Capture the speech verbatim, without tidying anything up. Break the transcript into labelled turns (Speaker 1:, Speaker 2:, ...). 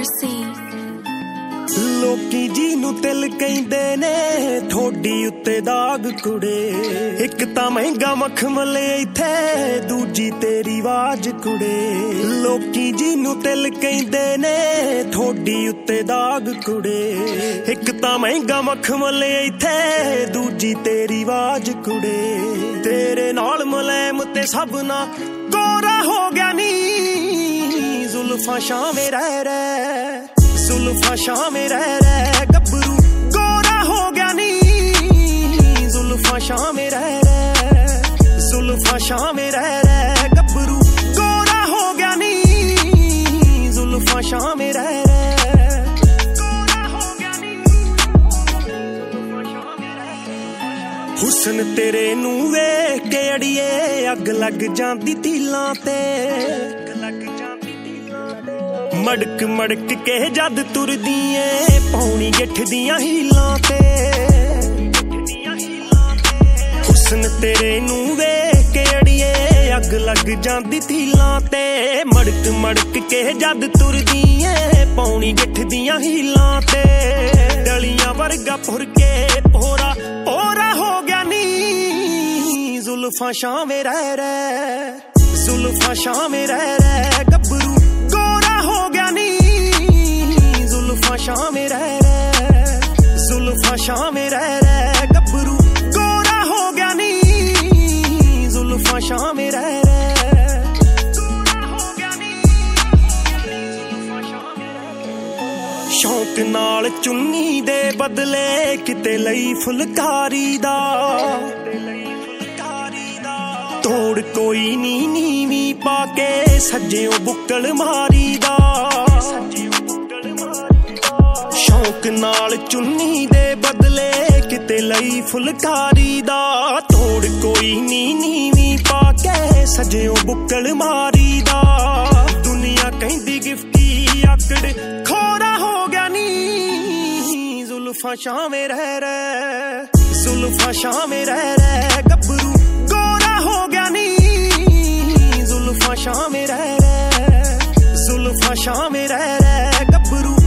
Speaker 1: Mercy
Speaker 2: ਲੋਕੀ ਜੀ ਨੂੰ ਤਿਲ ਕਹਿੰਦੇ ਨੇ ਥੋੜੀ ਉੱਤੇ ਦਾਗ ਕੁੜੇ ਇੱਕ ਤਾਂ ਮਹਿੰਗਾ ਮਖਮਲੇ ਇੱਥੇ ਦੂਜੀ ਤੇਰੀ ਆਵਾਜ਼ ਕੁੜੇ ਲੋਕੀ ਜੀ ਨੂੰ ਤਿਲ ਕਹਿੰਦੇ ਨੇ ਥੋੜੀ ਉੱਤੇ ਦਾਗ ਕੁੜੇ ਇੱਕ ਤਾਂ ਮਹਿੰਗਾ ਮਖਮਲੇ ਇੱਥੇ ਦੂਜੀ ਤੇਰੀ ਆਵਾਜ਼ ਕੁੜੇ ਤੇਰੇ ਨਾਲ ਮਲੈਮ ਤੇ ਸਭ ਨਾ ਗੋਰਾ ਹੋ ਗਿਆ ਨੀ ਜ਼ੁਲਫਾਂ ਸ਼ਾਮੇ ਰਹਿ ਰਹਿ ਜ਼ੁਲਫਾਂ ਸ਼ਾਮੇ ਰਹਿ ਰਹਿ ਗੱਭਰੂ ਗੋਰਾ ਹੋ ਗਿਆ ਨੀ ਜ਼ੁਲਫਾਂ ਸ਼ਾਮੇ ਰਹਿ ਰਹਿ ਜ਼ੁਲਫਾਂ ਸ਼ਾਮੇ ਰਹਿ ਰਹਿ ਗੱਭਰੂ ਗੋਰਾ ਹੋ ਗਿਆ ਨੀ ਜ਼ੁਲਫਾਂ ਸ਼ਾਮੇ ਰਹਿ ਰਹਿ ਗੋਰਾ ਹੋ ਗਿਆ ਨੀ ਜ਼ੁਲਫਾਂ ਸ਼ਾਮੇ ਰਹਿ ਹੁਸਨ ਤੇਰੇ ਨੂੰ ਵੇਖ ਕੇ ਅੜੀਏ ਅੱਗ ਲੱਗ ਜਾਂਦੀ ਦਿਲਾਂ ਤੇ ਮੜਕ ਮੜਕ ਕੇ ਜਦ ਤੁਰਦੀ ਏ ਪੌਣੀ ਗਿੱਠ ਦੀਆਂ ਹੀਲਾਂ ਤੇ ਹੁਸਨ ਤੇਰੇ ਨੂੰ ਵੇਖ ਕੇ ਅੜੀਏ ਅੱਗ ਲੱਗ ਜਾਂਦੀ ਦਿਲਾਂ ਤੇ ਮੜਕ ਮੜਕ ਕੇ ਜਦ ਤੁਰਦੀ ਏ ਪੌਣੀ ਗਿੱਠ ਦੀਆਂ ਹੀਲਾਂ ਤੇ ਡਲੀਆਂ ਵਰਗਾ ਫੁਰ ਕੇ ਪੋਰਾ ਪੋਰਾ ਹੋ ਗਿਆ ਨੀ ਜ਼ੁਲਫਾਂ ਸ਼ਾਮੇ ਰਹਿ ਰਹਿ ਜ਼ੁਲਫਾਂ ਸ਼ਾਮੇ ਰਹਿ ਰਹਿ ਗੱਭਰੂ ਹੋ ਗਿਆ ਨੀ ਜ਼ੁਲਫਾਂ ਸ਼ਾਮੇ ਰਹਿ ਰਹਿ ਜ਼ੁਲਫਾਂ ਸ਼ਾਮੇ ਰਹਿ ਰਹਿ ਗੱਭਰੂ ਗੋਰਾ ਹੋ ਗਿਆ ਨੀ ਜ਼ੁਲਫਾਂ ਸ਼ਾਮੇ ਰਹਿ ਰਹਿ ਗੋਰਾ ਹੋ ਗਿਆ ਨੀ ਜ਼ੁਲਫਾਂ ਸ਼ਾਮੇ ਰਹਿ ਸ਼ੌਕ ਨਾਲ ਚੁੰਨੀ ਦੇ ਬਦਲੇ ਕਿਤੇ ਲਈ ਫੁਲਕਾਰੀ ਦਾ ਤੋੜ ਕੋਈ ਨੀ ਨੀਵੀਂ ਪਾ ਕੇ ਸੱਜਿਓ ਬੁੱਕਲ ਮਾਰੀ ਦਾ ਸ਼ੌਕ ਨਾਲ ਚੁੰਨੀ ਦੇ ਬਦਲੇ ਕਿਤੇ ਲਈ ਫੁਲਕਾਰੀ ਦਾ ਤੋੜ ਕੋਈ ਨੀ ਨੀਵੀਂ ਪਾ ਕੇ ਸੱਜਿਓ ਬੁੱਕਲ ਮਾਰੀ ਦਾ ਦੁਨੀਆ ਕਹਿੰਦੀ ਗਿਫਟੀ ਆਕੜ ਖੋਰਾ ਹੋ ਗਿਆ ਨੀ ਜ਼ੁਲਫਾਂ ਸ਼ਾਮੇ ਰਹਿ ਰਹਿ ਜ਼ੁਲਫਾਂ ਸ਼ਾਮੇ ਰਹਿ ਰਹਿ ਗੱਭਰੂ ਹੋ ਗਿਆ ਨੀ ਜ਼ੁਲਫਾਂ ਸ਼ਾਮੇ ਰਹਿ ਰਹਿ ਜ਼ੁਲਫਾਂ ਸ਼ਾਮੇ ਰਹਿ ਰਹਿ ਗੱਭਰੂ